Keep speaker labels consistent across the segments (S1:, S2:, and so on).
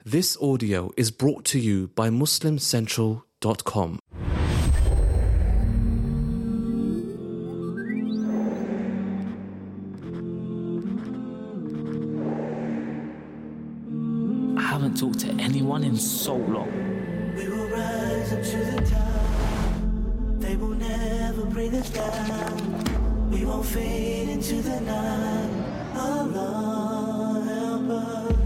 S1: This audio is brought to you by MuslimCentral.com.
S2: I haven't talked to anyone in so long.
S3: We will rise up to the top. They will never bring us down. We won't fade into the night. Allah help us.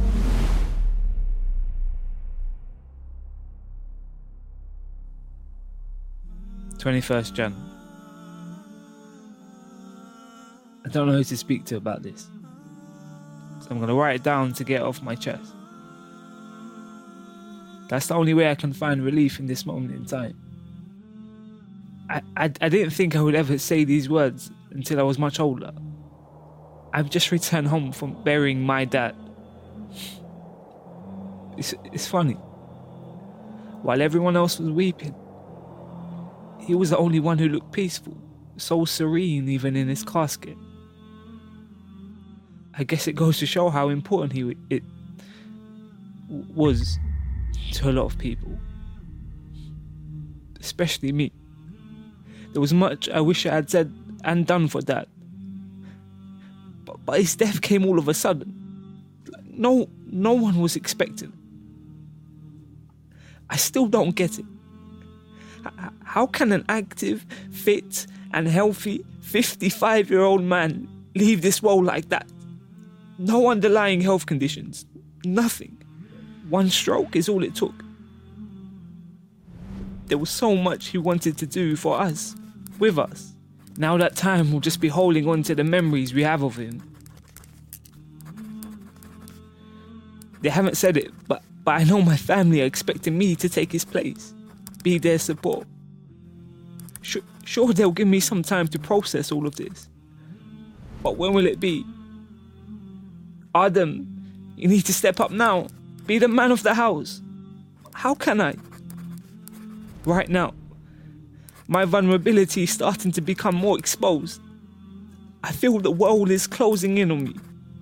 S2: 21st Jan. I don't know who to speak to about this. So I'm going to write it down to get it off my chest. That's the only way I can find relief in this moment in time. I didn't think I would ever say these words until I was much older. I've just returned home from burying my dad. It's funny. While everyone else was weeping, he was the only one who looked peaceful, so serene even in his casket. I guess it goes to show how important it was to a lot of people, especially me. There was much I wish I had said and done for Dad, but his death came all of a sudden. No one was expecting. I still don't get it. How can an active, fit and healthy 55-year-old man leave this world like that? No underlying health conditions, nothing. One stroke is all it took. There was so much he wanted to do for us, with us. Now that time will just be holding on to the memories we have of him. They haven't said it, but I know my family are expecting me to take his place, be their support. Sure, they'll give me some time to process all of this. But when will it be? Adam, you need to step up now. Be the man of the house. How can I? Right now, my vulnerability is starting to become more exposed. I feel the world is closing in on me.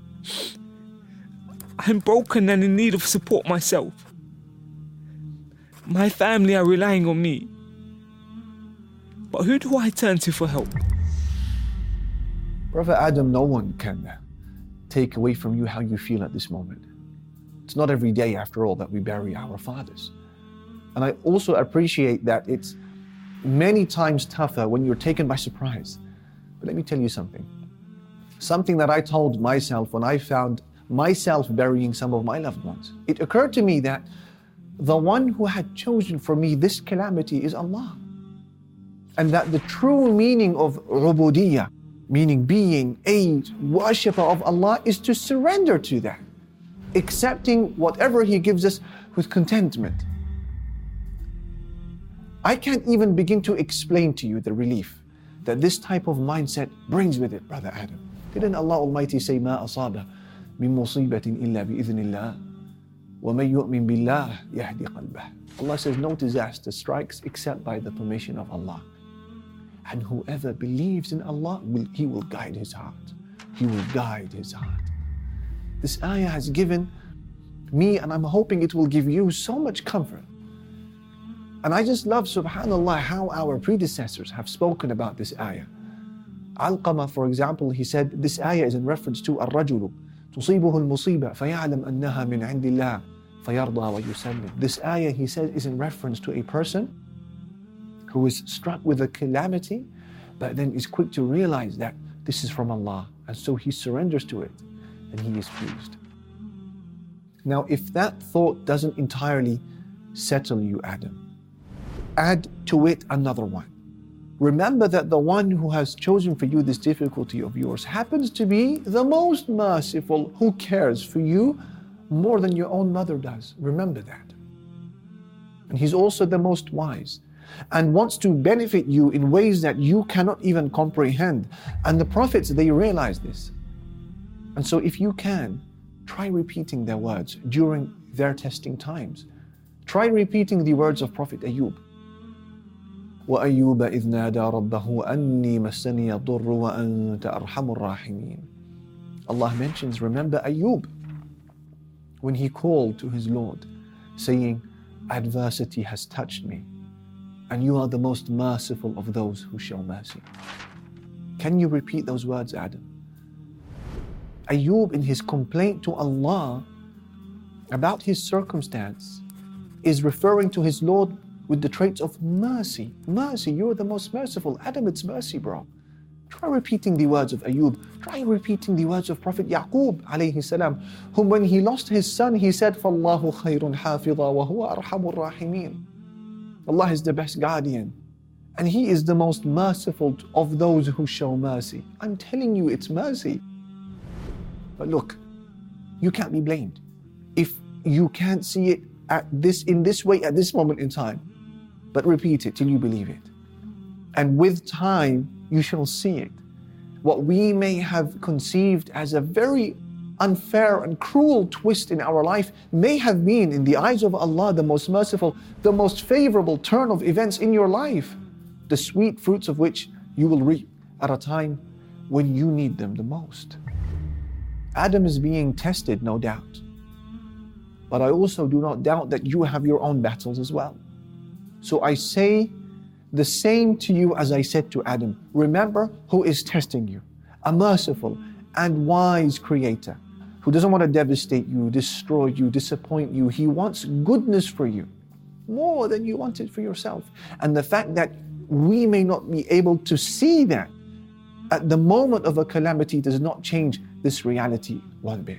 S2: I'm broken and in need of support myself. My family are relying on me. But who do I turn to for help?
S4: Brother Adam, no one can take away from you how you feel at this moment. It's not every day, after all, that we bury our fathers. And I also appreciate that it's many times tougher when you're taken by surprise. But let me tell you something. Something that I told myself when I found myself burying some of my loved ones. It occurred to me that the one who had chosen for me this calamity is Allah. And that the true meaning of ubudiyya, meaning being a worshipper of Allah, is to surrender to that, accepting whatever He gives us with contentment. I can't even begin to explain to you the relief that this type of mindset brings with it, Brother Adam. Didn't Allah Almighty say, مَا أَصَابَ مِن مُصِيبَةٍ إِلَّا بِإِذْنِ اللَّهِ وَمَن يُؤْمِن بِاللَّهِ يَهْدِ قَلْبَهُ. Allah says no disaster strikes except by the permission of Allah. And whoever believes in Allah, He will guide his heart. He will guide his heart. This ayah has given me, and I'm hoping it will give you, so much comfort. And I just love, subhanAllah, how our predecessors have spoken about this ayah. Alqamah, for example, he said, this ayah is in reference to الرجل تصيبه المصيبة فيعلم أنها من عند الله فيرضى ويسلم. This ayah, he said, is in reference to a person who is struck with a calamity, but then is quick to realize that this is from Allah, and so he surrenders to it, and he is pleased. Now, if that thought doesn't entirely settle you, Adam, add to it another one. Remember that the one who has chosen for you this difficulty of yours happens to be the most merciful, who cares for you more than your own mother does. Remember that. And He's also the most wise, and wants to benefit you in ways that you cannot even comprehend. And the prophets, they realize this. And so if you can, try repeating their words during their testing times. Try repeating the words of Prophet Ayub. وَأَيُّوبَ إِذْ نَادَى رَبَّهُ أَنِّي مَسَّنِيَ الضُّرُّ وَأَنْتَ أَرْحَمُ الرَّاحِمِينَ. Allah mentions, remember Ayub, when he called to his Lord, saying, adversity has touched me, and you are the most merciful of those who show mercy. Can you repeat those words, Adam? Ayub, in his complaint to Allah about his circumstance, is referring to his Lord with the traits of mercy. Mercy, you are the most merciful. Adam, it's mercy, bro. Try repeating the words of Ayub. Try repeating the words of Prophet Yaqub alayhi salam, whom when he lost his son, he said, فَاللَّهُ خَيْرٌ حَافِظًا وَهُوَ أَرْحَمُ الرَّاحِمِينَ. Allah is the best guardian, and He is the most merciful of those who show mercy. I'm telling you, it's mercy. But look, you can't be blamed if you can't see it in this way at this moment in time. But repeat it till you believe it. And with time, you shall see it. What we may have conceived as a very unfair and cruel twist in our life may have been, in the eyes of Allah, the most merciful, the most favorable turn of events in your life, the sweet fruits of which you will reap at a time when you need them the most. Adam is being tested, no doubt. But I also do not doubt that you have your own battles as well. So I say the same to you as I said to Adam. Remember who is testing you, a merciful and wise creator who doesn't want to devastate you, destroy you, disappoint you. He wants goodness for you more than you want it for yourself. And the fact that we may not be able to see that at the moment of a calamity does not change this reality one bit.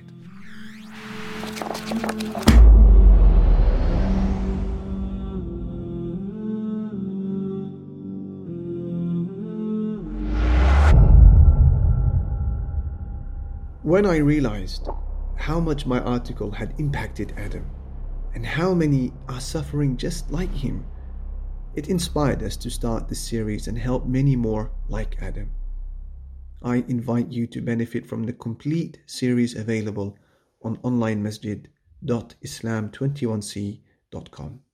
S5: When I realized how much my article had impacted Adam and how many are suffering just like him, it inspired us to start this series and help many more like Adam. I invite you to benefit from the complete series available on onlinemasjid.islam21c.com.